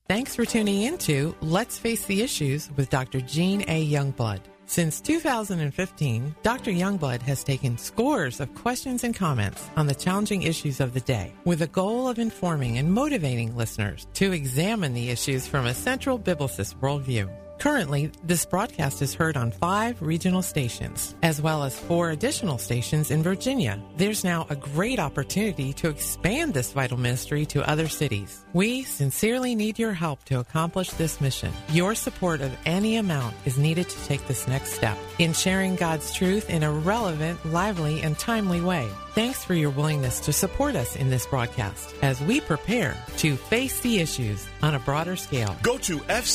Thanks for tuning in to Let's Face the Issues with Dr. Gene A. Youngblood. Since 2015, Dr. Youngblood has taken scores of questions and comments on the challenging issues of the day with the goal of informing and motivating listeners to examine the issues from a central biblicist worldview. Currently, this broadcast is heard on 5 regional stations, as well as 4 additional stations in Virginia. There's now a great opportunity to expand this vital ministry to other cities. We sincerely need your help to accomplish this mission. Your support of any amount is needed to take this next step in sharing God's truth in a relevant, lively, and timely way. Thanks for your willingness to support us in this broadcast as we prepare to face the issues on a broader scale. Go to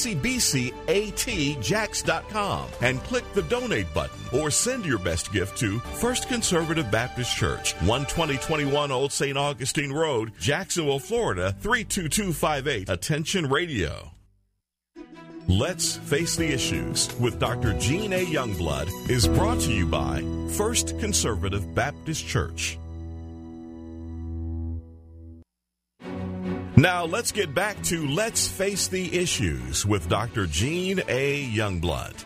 fcbcatjax.com and click the donate button or send your best gift to First Conservative Baptist Church, 12021 Old St. Augustine Road, Jacksonville, Florida, 32258. Attention Radio. Let's Face the Issues with Dr. Gene A. Youngblood is brought to you by First Conservative Baptist Church. Now let's get back to Let's Face the Issues with Dr. Gene A. Youngblood.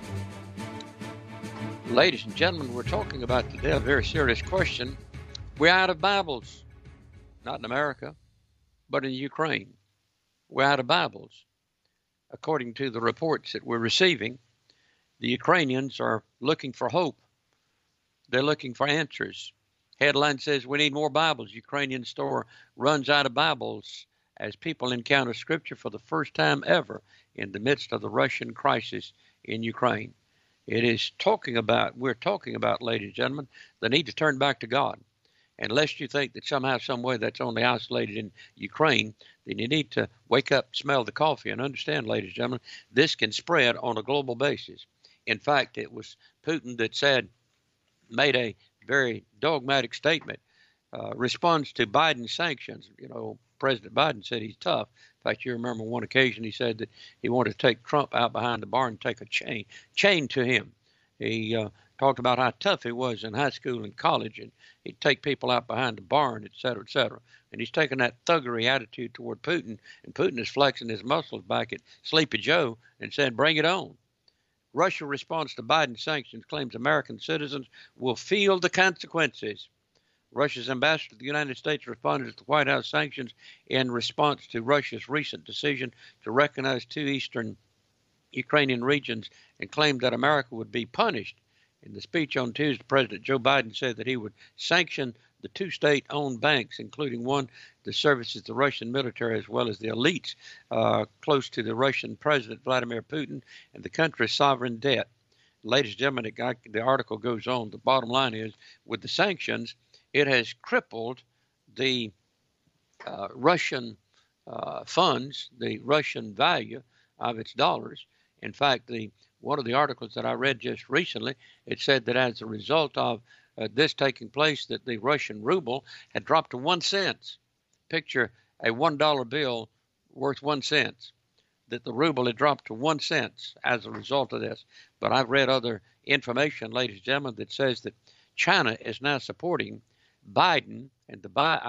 Ladies and gentlemen, we're talking about today a very serious question. We're out of Bibles, not in America, but in Ukraine. We're out of Bibles. According to the reports that we're receiving, the Ukrainians are looking for hope. They're looking for answers. Headline says, we need more Bibles. Ukrainian store runs out of Bibles as people encounter Scripture for the first time ever in the midst of the Russian crisis in Ukraine. We're talking about, ladies and gentlemen, the need to turn back to God. And lest you think that somehow, some way that's only isolated in Ukraine, then you need to wake up, smell the coffee, and understand, ladies and gentlemen, this can spread on a global basis. In fact, it was Putin that made a very dogmatic statement, responds to Biden's sanctions. You know, President Biden said he's tough. In fact, you remember one occasion he said that he wanted to take Trump out behind the bar and take a chain to him. He talked about how tough he was in high school and college, and he'd take people out behind the barn, et cetera, et cetera. And he's taking that thuggery attitude toward Putin, and Putin is flexing his muscles back at Sleepy Joe and saying, bring it on. Russia responds to Biden's sanctions, claims American citizens will feel the consequences. Russia's ambassador to the United States responded to the White House sanctions in response to Russia's recent decision to recognize 2 eastern Ukrainian regions and claimed that America would be punished. In the speech on Tuesday, President Joe Biden said that he would sanction the 2 state-owned banks, including one that services the Russian military as well as the elites close to the Russian President Vladimir Putin and the country's sovereign debt. Ladies and gentlemen, the article goes on. The bottom line is, with the sanctions, it has crippled the Russian funds, the Russian value of its dollars. In fact, one of the articles that I read just recently, it said that as a result of this taking place, that the Russian ruble had dropped to 1 cent. Picture a $1 bill worth 1 cent, that the ruble had dropped to 1 cent as a result of this. But I've read other information, ladies and gentlemen, that says that China is now supporting Biden and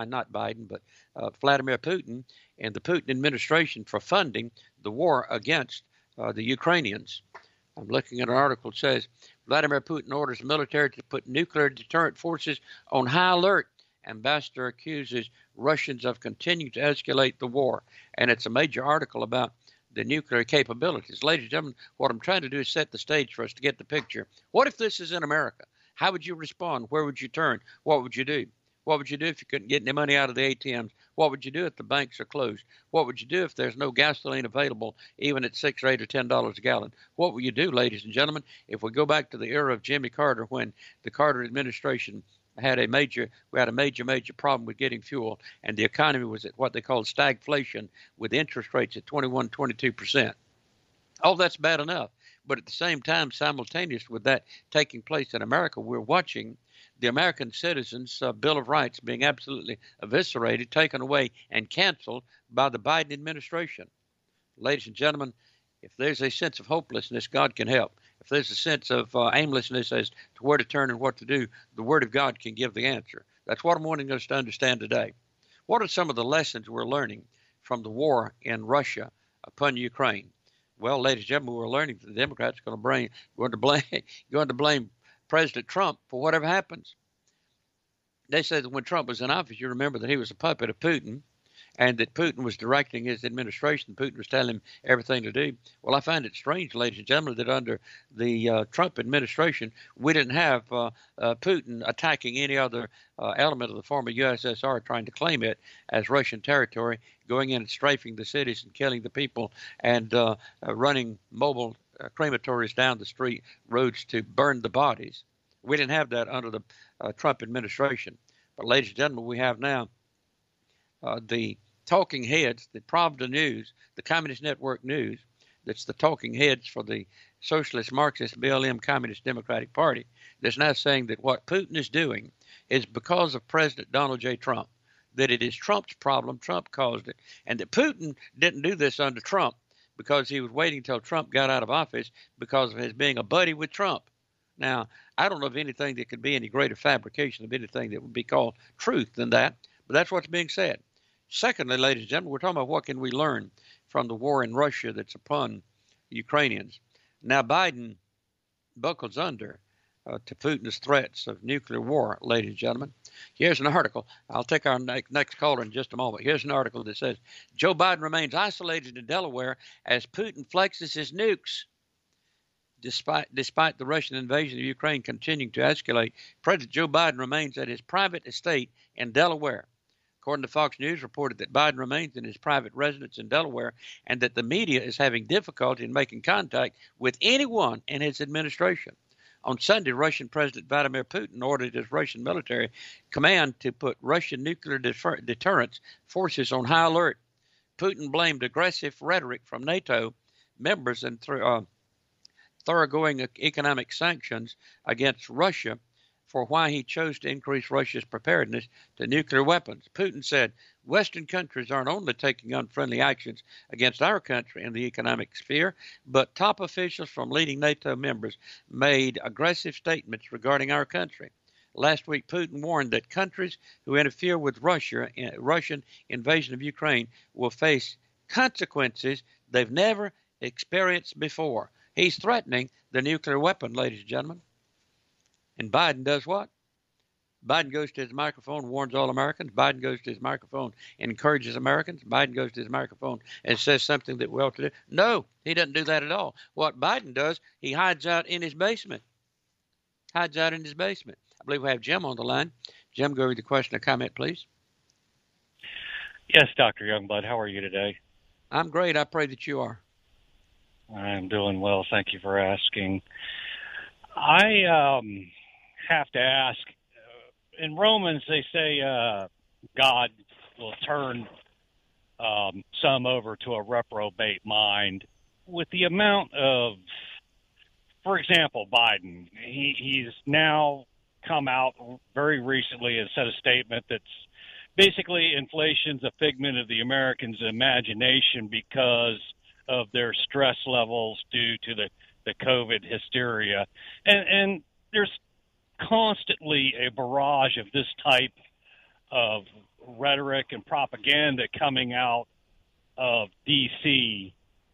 Vladimir Putin and the Putin administration for funding the war against the Ukrainians. I'm looking at an article that says Vladimir Putin orders the military to put nuclear deterrent forces on high alert. Ambassador accuses Russians of continuing to escalate the war. And it's a major article about the nuclear capabilities. Ladies and gentlemen, what I'm trying to do is set the stage for us to get the picture. What if this is in America? How would you respond? Where would you turn? What would you do? What would you do if you couldn't get any money out of the ATMs? What would you do if the banks are closed? What would you do if there's no gasoline available, even at $6 or $8 or $10 a gallon? What would you do, ladies and gentlemen, if we go back to the era of Jimmy Carter, when the Carter administration had a major problem with getting fuel, and the economy was at what they called stagflation, with interest rates at 21, 22%. All that's bad enough. But at the same time, simultaneous with that taking place in America, we're watching the American citizens' Bill of Rights being absolutely eviscerated, taken away, and canceled by the Biden administration. Ladies and gentlemen, if there's a sense of hopelessness, God can help. If there's a sense of aimlessness as to where to turn and what to do, the Word of God can give the answer. That's what I'm wanting us to understand today. What are some of the lessons we're learning from the war in Russia upon Ukraine. Well, ladies and gentlemen, we're learning that the Democrats are going to blame President Trump for whatever happens. They said that when Trump was in office, you remember that he was a puppet of Putin, and that Putin was directing his administration. Putin was telling him everything to do. Well, I find it strange, ladies and gentlemen, that under the Trump administration, we didn't have Putin attacking any other element of the former USSR, trying to claim it as Russian territory, going in and strafing the cities and killing the people, and running mobile crematories down the street roads to burn the bodies. We didn't have that under the Trump administration. But, ladies and gentlemen, we have now the talking heads, the Pravda News, the Communist Network News, that's the talking heads for the Socialist Marxist BLM Communist Democratic Party, that's now saying that what Putin is doing is because of President Donald J. Trump, that it is Trump's problem, Trump caused it, and that Putin didn't do this under Trump because he was waiting until Trump got out of office because of his being a buddy with Trump. Now, I don't know of anything that could be any greater fabrication of anything that would be called truth than that, but that's what's being said. Secondly, ladies and gentlemen, we're talking about what can we learn from the war in Russia that's upon Ukrainians. Now, Biden buckles under to Putin's threats of nuclear war, ladies and gentlemen. Here's an article. I'll take our next caller in just a moment. Here's an article that says, Joe Biden remains isolated in Delaware as Putin flexes his nukes. Despite the Russian invasion of Ukraine continuing to escalate, President Joe Biden remains at his private estate in Delaware. According to Fox News, reported that Biden remains in his private residence in Delaware and that the media is having difficulty in making contact with anyone in his administration. On Sunday, Russian President Vladimir Putin ordered his Russian military command to put Russian nuclear deterrence forces on high alert. Putin blamed aggressive rhetoric from NATO members and thoroughgoing economic sanctions against Russia for why he chose to increase Russia's preparedness to nuclear weapons. Putin said, Western countries aren't only taking unfriendly actions against our country in the economic sphere, but top officials from leading NATO members made aggressive statements regarding our country. Last week, Putin warned that countries who interfere with Russian invasion of Ukraine will face consequences they've never experienced before. He's threatening the nuclear weapon, ladies and gentlemen. And Biden does what? Biden goes to his microphone, warns all Americans. Biden goes to his microphone and encourages Americans. Biden goes to his microphone and says something that we ought to do. No, he doesn't do that at all. What Biden does, he hides out in his basement. I believe we have Jim on the line. Jim, go over the question or comment, please. Yes, Dr. Youngblood. How are you today? I'm great. I pray that you are. I'm doing well. Thank you for asking. I have to ask, in Romans, they say God will turn some over to a reprobate mind. With the amount of, for example, Biden, he's now come out very recently and said a statement that's basically inflation's a figment of the Americans' imagination because of their stress levels due to the COVID hysteria. And there's constantly a barrage of this type of rhetoric and propaganda coming out of D.C.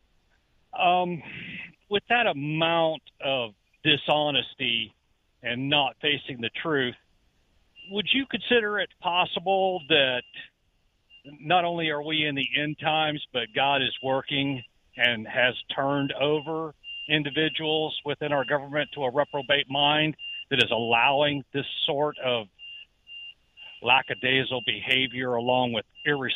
With that amount of dishonesty and not facing the truth, would you consider it possible that not only are we in the end times, but God is working and has turned over individuals within our government to a reprobate mind that is allowing this sort of lackadaisical behavior along with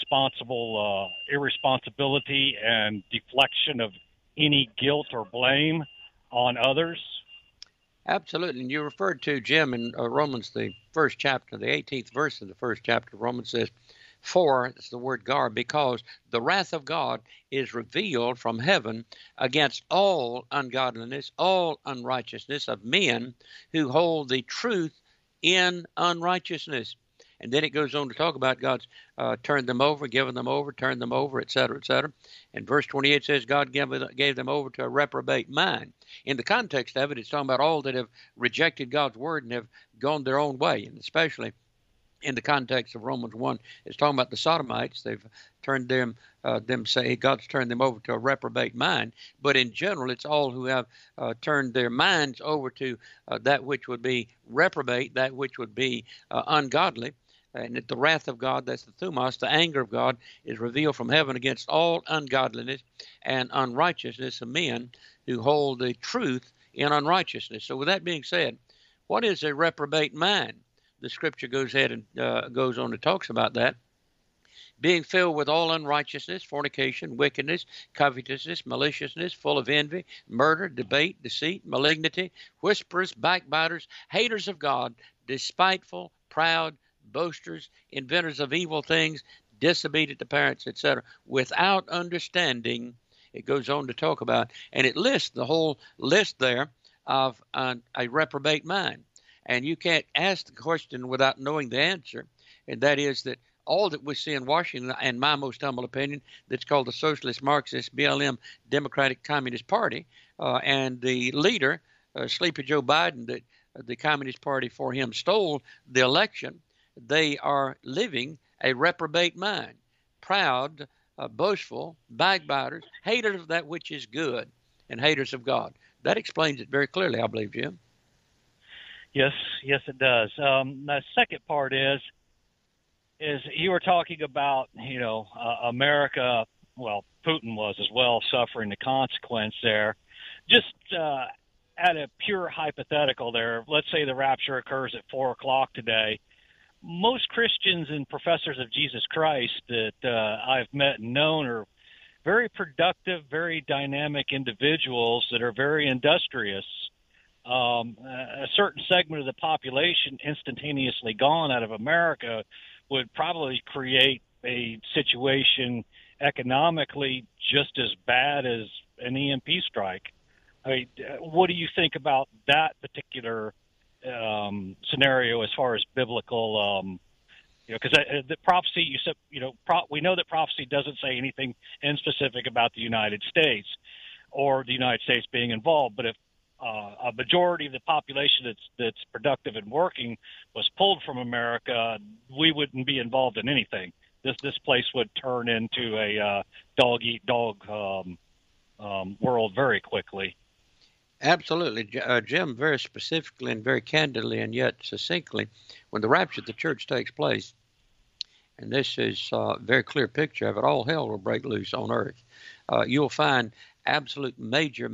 irresponsibility and deflection of any guilt or blame on others? Absolutely. And you referred to, Jim, in Romans, the first chapter, the 18th verse of the first chapter of Romans says, for, it's the word gar, because the wrath of God is revealed from heaven against all ungodliness, all unrighteousness of men who hold the truth in unrighteousness. And then it goes on to talk about God's turned them over, given them over, turned them over, et cetera, et cetera. And verse 28 says God gave them over to a reprobate mind. In the context of it, it's talking about all that have rejected God's word and have gone their own way, and especially in the context of Romans 1, it's talking about the Sodomites. They've turned God's turned them over to a reprobate mind. But in general, it's all who have turned their minds over to that which would be reprobate, that which would be ungodly. And that the wrath of God, that's the thumos, the anger of God, is revealed from heaven against all ungodliness and unrighteousness of men who hold the truth in unrighteousness. So with that being said, what is a reprobate mind? The scripture goes ahead and goes on and talks about that. Being filled with all unrighteousness, fornication, wickedness, covetousness, maliciousness, full of envy, murder, debate, deceit, malignity, whisperers, backbiters, haters of God, despiteful, proud, boasters, inventors of evil things, disobedient to parents, etc., without understanding. It goes on to talk about, and it lists the whole list there of a reprobate mind. And you can't ask the question without knowing the answer, and that is that all that we see in Washington, in my most humble opinion, that's called the Socialist Marxist BLM Democratic Communist Party, and the leader, Sleepy Joe Biden, that the Communist Party for him stole the election, they are living a reprobate mind, proud, boastful, backbiters, haters of that which is good, and haters of God. That explains it very clearly, I believe, Jim. Yes, it does. The second part is you were talking about, America, well, Putin was as well, suffering the consequence there. Just at a pure hypothetical there, let's say the rapture occurs at 4 o'clock today. Most Christians and professors of Jesus Christ that I've met and known are very productive, very dynamic individuals that are very industrious. A certain segment of the population instantaneously gone out of America would probably create a situation economically just as bad as an EMP strike. I mean, what do you think about that particular scenario as far as biblical? Because the prophecy, you said, we know that prophecy doesn't say anything in specific about the United States or the United States being involved. But if a majority of the population that's productive and working was pulled from America, we wouldn't be involved in anything. This place would turn into a dog-eat-dog world very quickly. Absolutely, Jim, very specifically and very candidly and yet succinctly, when the rapture of the church takes place, and this is a very clear picture of it, all hell will break loose on earth. You'll find absolute major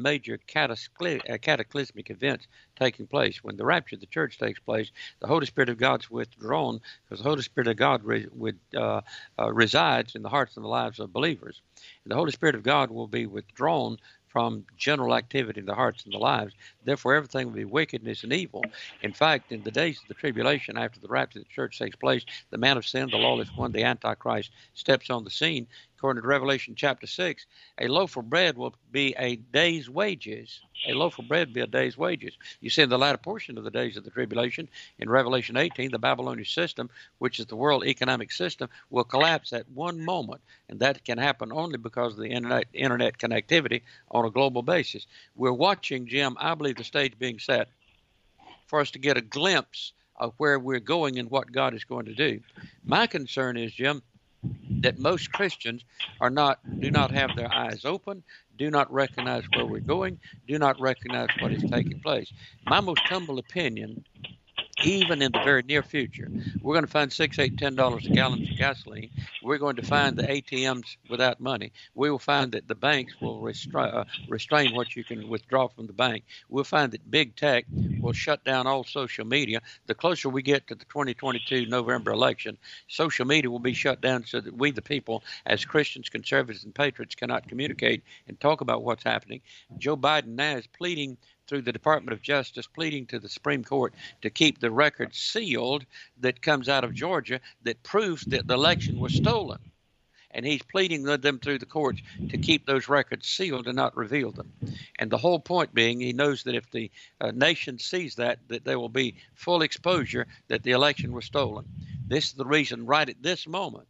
cataclysmic events taking place. When the rapture of the church takes place, the Holy Spirit of God's withdrawn, because the Holy Spirit of God resides in the hearts and the lives of believers. And the Holy Spirit of God will be withdrawn from general activity in the hearts and the lives. Therefore, everything will be wickedness and evil. In fact, in the days of the tribulation, after the rapture of the church takes place, the man of sin, the lawless one, the Antichrist, steps on the scene. According to Revelation chapter 6, a loaf of bread will be a day's wages. A loaf of bread will be a day's wages. You see in the latter portion of the days of the tribulation, in Revelation 18, the Babylonian system, which is the world economic system, will collapse at one moment. And that can happen only because of the internet connectivity on a global basis. We're watching, Jim, I believe, the stage being set for us to get a glimpse of where we're going and what God is going to do. My concern is, Jim, that most Christians do not have their eyes open, do not recognize where we're going, do not recognize what is taking place. My most humble opinion, even in the very near future, we're going to find $6, $8, $10 a gallon of gasoline. We're going to find the ATMs without money. We will find that the banks will restrain what you can withdraw from the bank. We'll find that big tech will shut down all social media. The closer we get to the 2022 November election, social media will be shut down so that we, the people, as Christians, conservatives, and patriots, cannot communicate and talk about what's happening. Joe Biden now is pleading through the Department of Justice, pleading to the Supreme Court to keep the record sealed that comes out of Georgia that proves that the election was stolen. And he's pleading with them through the courts to keep those records sealed and not reveal them. And the whole point being, he knows that if the nation sees that there will be full exposure that the election was stolen. This is the reason right at this moment,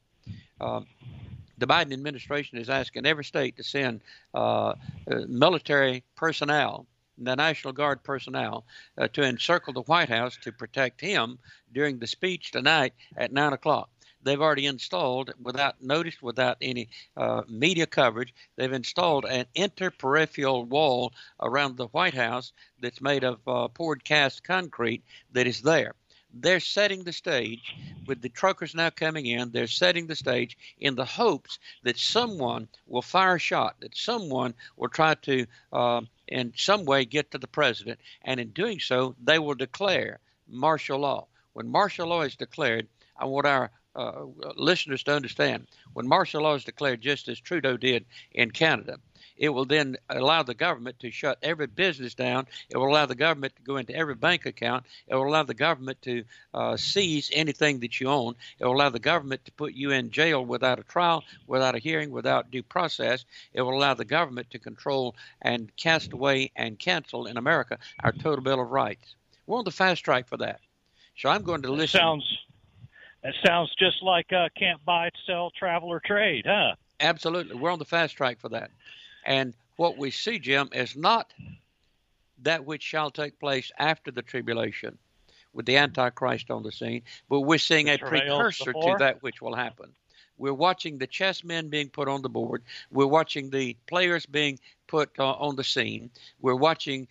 the Biden administration is asking every state to send military personnel the National Guard personnel to encircle the White House to protect him during the speech tonight at 9 o'clock. They've already installed, without notice, without any media coverage, they've installed an interperipheral wall around the White House that's made of poured cast concrete that is there. They're setting the stage with the truckers now coming in. They're setting the stage in the hopes that someone will fire a shot, that someone will try to in some way get to the president. And in doing so, they will declare martial law. When martial law is declared, I want our listeners to understand, when martial law is declared, just as Trudeau did in Canada, it will then allow the government to shut every business down. It will allow the government to go into every bank account. It will allow the government to seize anything that you own. It will allow the government to put you in jail without a trial, without a hearing, without due process. It will allow the government to control and cast away and cancel in America our total Bill of Rights. We're on the fast track for that. So I'm going to listen. That sounds just like can't buy, sell, travel, or trade, huh? Absolutely. We're on the fast track for that. And what we see, Jim, is not that which shall take place after the tribulation with the Antichrist on the scene, but we're seeing a precursor to that which will happen. We're watching the chess men being put on the board. We're watching the players being put on the scene. We're watching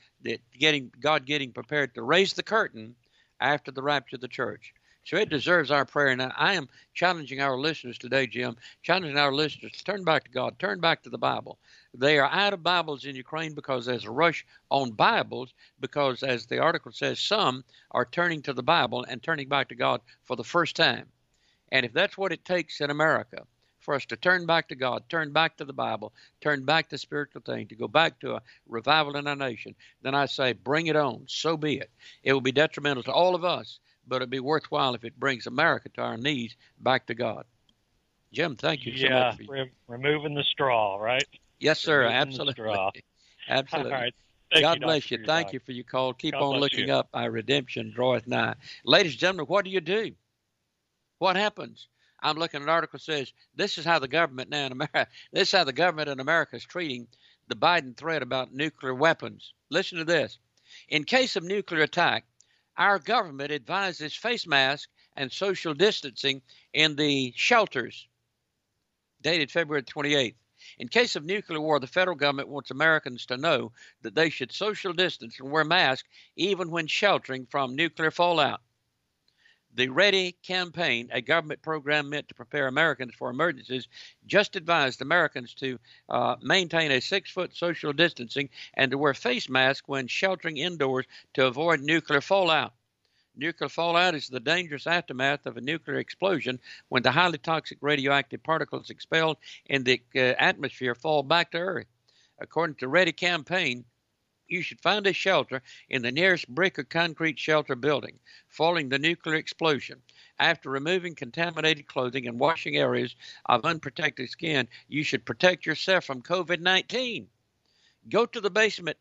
God getting prepared to raise the curtain after the rapture of the church. So it deserves our prayer. And I am challenging our listeners today, Jim, challenging our listeners to turn back to God, turn back to the Bible. They are out of Bibles in Ukraine because there's a rush on Bibles, because, as the article says, some are turning to the Bible and turning back to God for the first time. And if that's what it takes in America for us to turn back to God, turn back to the Bible, turn back to spiritual things, to go back to a revival in our nation, then I say, bring it on. So be it. It will be detrimental to all of us, but it'd be worthwhile if it brings America to our knees back to God. Jim, thank you so much. Removing the straw, right? Yes, sir. Removing Absolutely. Absolutely. All right. God bless you. Thank you for your call. Keep on looking up. Our redemption draweth nigh. Ladies and gentlemen, what do you do? What happens? I'm looking at an article that says this is how the government now in America, this is how the government in America is treating the Biden threat about nuclear weapons. Listen to this. In case of nuclear attack, our government advises face masks and social distancing in the shelters. Dated February 28th. In case of nuclear war, the federal government wants Americans to know that they should social distance and wear masks even when sheltering from nuclear fallout. The READY campaign, a government program meant to prepare Americans for emergencies, just advised Americans to maintain a 6-foot social distancing and to wear face masks when sheltering indoors to avoid nuclear fallout. Nuclear fallout is the dangerous aftermath of a nuclear explosion when the highly toxic radioactive particles expelled in the atmosphere fall back to Earth. According to READY campaign, you should find a shelter in the nearest brick or concrete shelter building following the nuclear explosion. After removing contaminated clothing and washing areas of unprotected skin, you should protect yourself from COVID-19. Go to the basement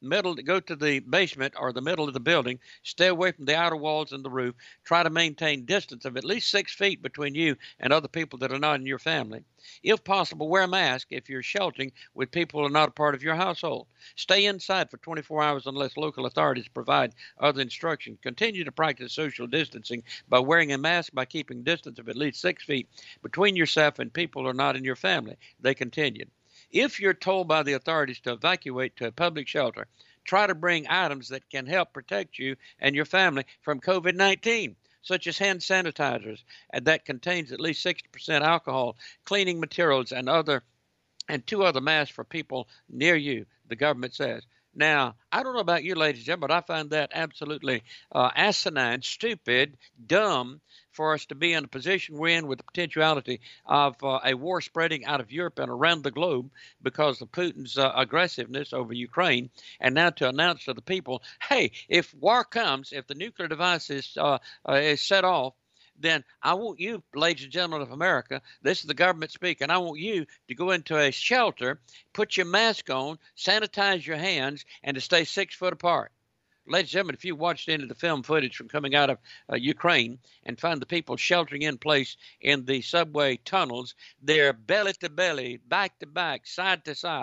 or the middle of the building. Stay away from the outer walls and the roof. Try to maintain distance of at least 6 feet between you and other people that are not in your family. If possible, wear a mask if you're sheltering with people who are not a part of your household. Stay inside for 24 hours unless local authorities provide other instructions. Continue to practice social distancing by wearing a mask, by keeping distance of at least 6 feet between yourself and people who are not in your family. They continued. If you're told by the authorities to evacuate to a public shelter, try to bring items that can help protect you and your family from COVID-19, such as hand sanitizers that contains at least 60% alcohol, cleaning materials, and 2 other masks for people near you, the government says. Now, I don't know about you, ladies and gentlemen, but I find that absolutely asinine, stupid, dumb for us to be in a position we're in with the potentiality of a war spreading out of Europe and around the globe because of Putin's aggressiveness over Ukraine, and now to announce to the people, hey, if war comes, if the nuclear device is set off, then I want you, ladies and gentlemen of America, this is the government speaking, I want you to go into a shelter, put your mask on, sanitize your hands, and to stay 6 foot apart. Ladies and gentlemen, if you watched any of the film footage from coming out of Ukraine and find the people sheltering in place in the subway tunnels, they're belly to belly, back to back, side to side,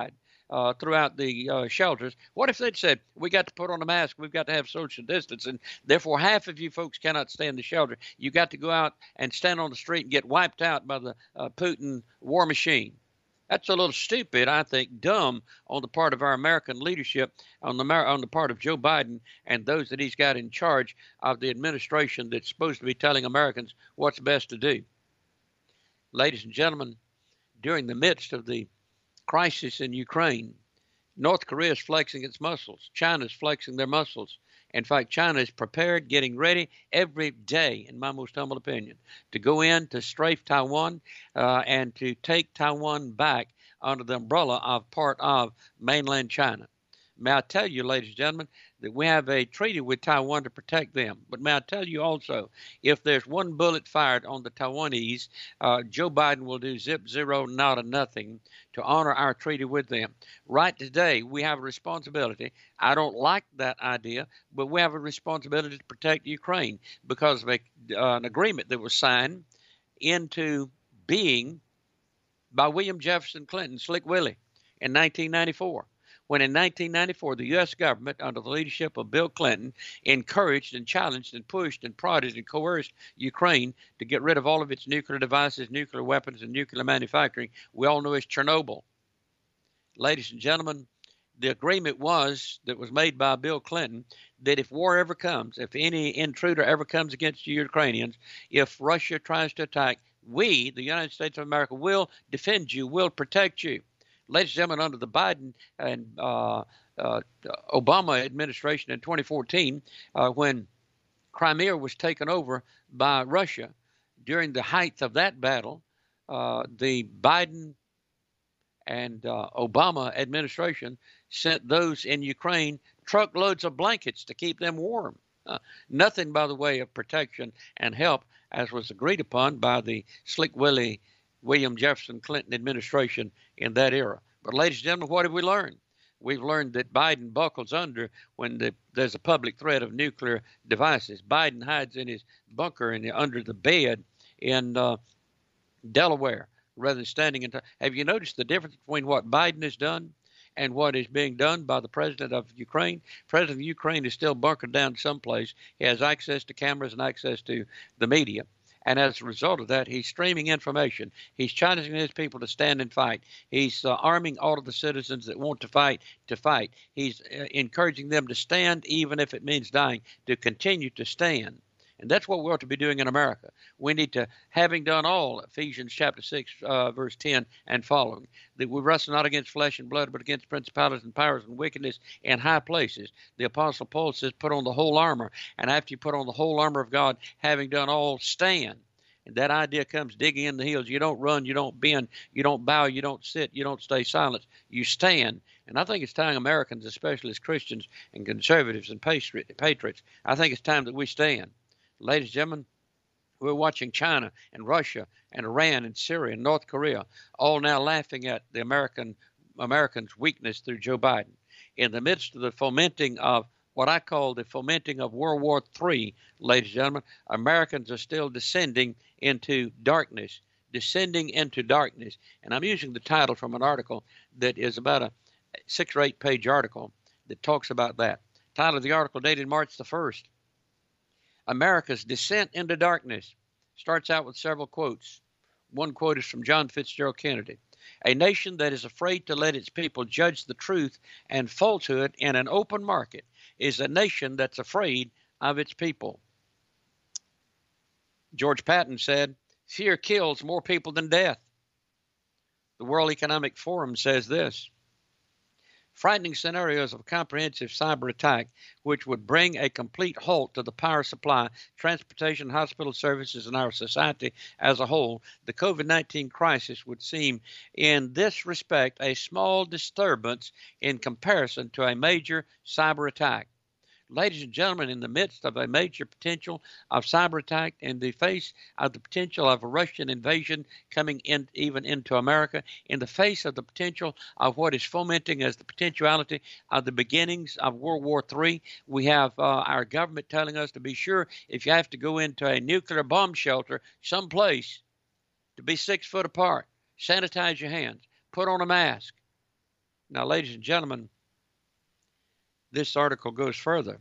throughout the shelters. What if they'd said, we got to put on a mask, we've got to have social distance, and therefore half of you folks cannot stay in the shelter. You got to go out and stand on the street and get wiped out by the Putin war machine. That's a little stupid, I think, dumb on the part of our American leadership, on the part of Joe Biden and those that he's got in charge of the administration that's supposed to be telling Americans what's best to do. Ladies and gentlemen, during the midst of the crisis in Ukraine, North Korea is flexing its muscles. China is flexing their muscles. In fact, China is prepared, getting ready every day, in my most humble opinion, to go in to strafe Taiwan and to take Taiwan back under the umbrella of part of mainland China. May I tell you, ladies and gentlemen, that we have a treaty with Taiwan to protect them. But may I tell you also, if there's one bullet fired on the Taiwanese, Joe Biden will do zip, zero, not a nothing to honor our treaty with them. Right today, we have a responsibility. I don't like that idea, but we have a responsibility to protect Ukraine because of an agreement that was signed into being by William Jefferson Clinton, Slick Willie, in 1994. When in 1994, the U.S. government, under the leadership of Bill Clinton, encouraged and challenged and pushed and prodded and coerced Ukraine to get rid of all of its nuclear devices, nuclear weapons, and nuclear manufacturing. We all know it's Chernobyl. Ladies and gentlemen, the agreement that was made by Bill Clinton, that if war ever comes, if any intruder ever comes against you Ukrainians, if Russia tries to attack, we, the United States of America, will defend you, will protect you. Ladies and gentlemen, under the Biden and Obama administration in 2014, when Crimea was taken over by Russia, during the height of that battle, the Biden and Obama administration sent those in Ukraine truckloads of blankets to keep them warm. Nothing by the way of protection and help, as was agreed upon by the Slick Willie William Jefferson Clinton administration in that era. But ladies and gentlemen, what have we learned? We've learned that Biden buckles under when there's a public threat of nuclear devices. Biden hides in his bunker under the bed in Delaware rather than standing in. Have you noticed the difference between what Biden has done and what is being done by the president of Ukraine? President of Ukraine is still bunkered down someplace. He has access to cameras and access to the media. And as a result of that, he's streaming information. He's challenging his people to stand and fight. He's arming all of the citizens that want to fight. He's encouraging them to stand, even if it means dying, to continue to stand. And that's what we ought to be doing in America. We need to, having done all, Ephesians chapter 6, verse 10 and following, that we wrestle not against flesh and blood, but against principalities and powers and wickedness in high places. The Apostle Paul says, put on the whole armor. And after you put on the whole armor of God, having done all, stand. And that idea comes digging in the heels. You don't run, you don't bend, you don't bow, you don't sit, you don't stay silent. You stand. And I think it's time Americans, especially as Christians and conservatives and patriots, I think it's time that we stand. Ladies and gentlemen, we're watching China and Russia and Iran and Syria and North Korea all now laughing at the Americans' weakness through Joe Biden. In the midst of the fomenting of what I call the fomenting of World War III, ladies and gentlemen, Americans are still descending into darkness. And I'm using the title from an article that is about a 6 or 8 page article that talks about that. Title of the article dated March the 1st. America's descent into darkness. Starts out with several quotes. One quote is from John Fitzgerald Kennedy. A nation that is afraid to let its people judge the truth and falsehood in an open market is a nation that's afraid of its people. George Patton said, fear kills more people than death. The World Economic Forum says this. Frightening scenarios of comprehensive cyber attack, which would bring a complete halt to the power supply, transportation, hospital services, and our society as a whole, the COVID-19 crisis would seem, in this respect, a small disturbance in comparison to a major cyber attack. Ladies and gentlemen, in the midst of a major potential of cyber attack, in the face of the potential of a Russian invasion coming in even into America, in the face of the potential of what is fomenting as the potentiality of the beginnings of World War III, we have our government telling us to be sure if you have to go into a nuclear bomb shelter someplace to be 6 foot apart, sanitize your hands, put on a mask. Now, ladies and gentlemen, this article goes further.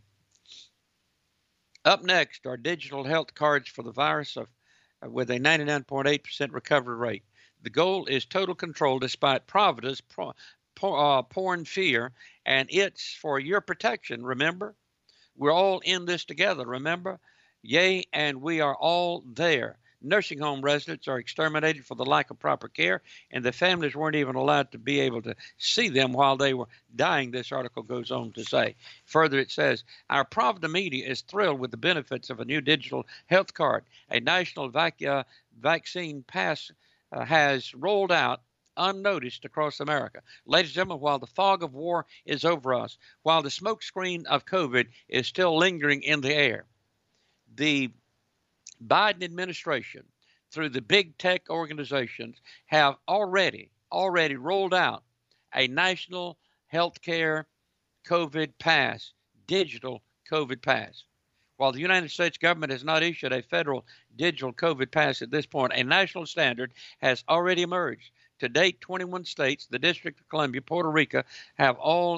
Up next are digital health cards for the virus with a 99.8% recovery rate. The goal is total control despite Provida's pouring fear, and it's for your protection, remember? We're all in this together, remember? Yea, and we are all there. Nursing home residents are exterminated for the lack of proper care, and the families weren't even allowed to be able to see them while they were dying, this article goes on to say. Further, it says, our Provida media is thrilled with the benefits of a new digital health card. A national vaccine pass has rolled out unnoticed across America. Ladies and gentlemen, while the fog of war is over us, while the smoke screen of COVID is still lingering in the air, the Biden administration, through the big tech organizations, have already rolled out a national healthcare COVID pass, digital COVID pass. While the United States government has not issued a federal digital COVID pass at this point, a national standard has already emerged. To date, 21 states, the District of Columbia, Puerto Rico, have all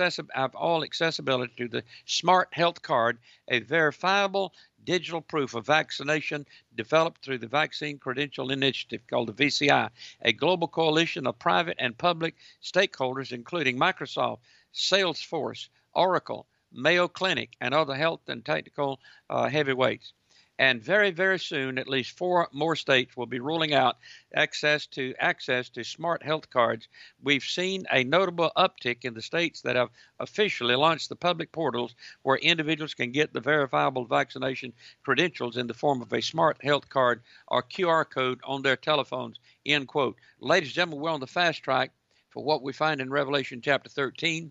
accessibility to the Smart Health Card, a verifiable digital proof of vaccination developed through the Vaccine Credential Initiative, called the VCI, a global coalition of private and public stakeholders, including Microsoft, Salesforce, Oracle, Mayo Clinic, and other health and technical heavyweights. And very, very soon, at least 4 more states will be rolling out access to smart health cards. We've seen a notable uptick in the states that have officially launched the public portals where individuals can get the verifiable vaccination credentials in the form of a smart health card or QR code on their telephones, end quote. Ladies and gentlemen, we're on the fast track for what we find in Revelation chapter 13.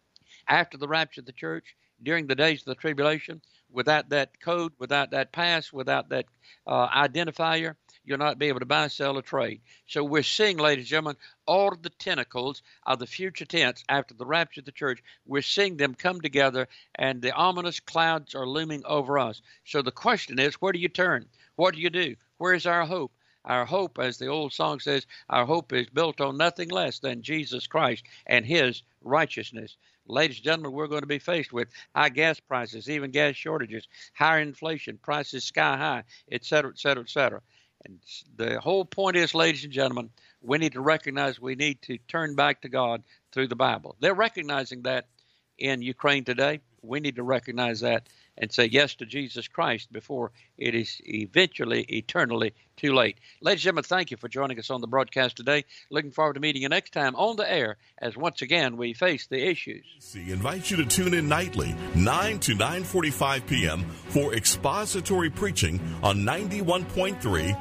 After the rapture of the church, during the days of the tribulation, without that code, without that pass, without that identifier, you'll not be able to buy, sell, or trade. So we're seeing, ladies and gentlemen, all of the tentacles of the future tense after the rapture of the church. We're seeing them come together, and the ominous clouds are looming over us. So the question is, where do you turn? What do you do? Where is our hope? Our hope, as the old song says, our hope is built on nothing less than Jesus Christ and his righteousness. Ladies and gentlemen, we're going to be faced with high gas prices, even gas shortages, higher inflation, prices sky high, et cetera, et cetera, et cetera. And the whole point is, ladies and gentlemen, we need to recognize we need to turn back to God through the Bible. They're recognizing that in Ukraine today. We need to recognize that and say yes to Jesus Christ before it is eventually, eternally too late. Ladies and gentlemen, thank you for joining us on the broadcast today. Looking forward to meeting you next time on the air as once again we face the issues. We invite you to tune in nightly, 9 to 9:45 p.m. for expository preaching on 91.3,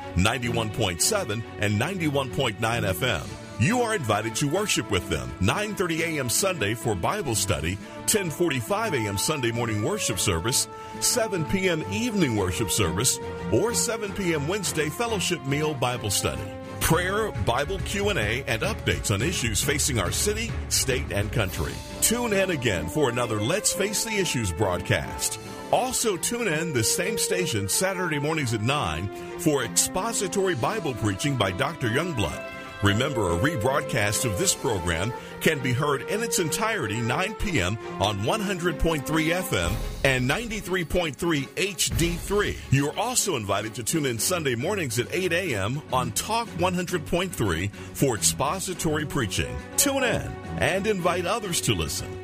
91.7, and 91.9 FM. You are invited to worship with them, 9:30 a.m. Sunday for Bible study, 10:45 a.m. Sunday morning worship service, 7 p.m. evening worship service, or 7 p.m. Wednesday fellowship meal Bible study. Prayer, Bible Q&A, and updates on issues facing our city, state, and country. Tune in again for another Let's Face the Issues broadcast. Also tune in the same station Saturday mornings at 9 for expository Bible preaching by Dr. Youngblood. Remember, a rebroadcast of this program can be heard in its entirety 9 p.m. on 100.3 FM and 93.3 HD3. You are also invited to tune in Sunday mornings at 8 a.m. on Talk 100.3 for expository preaching. Tune in and invite others to listen.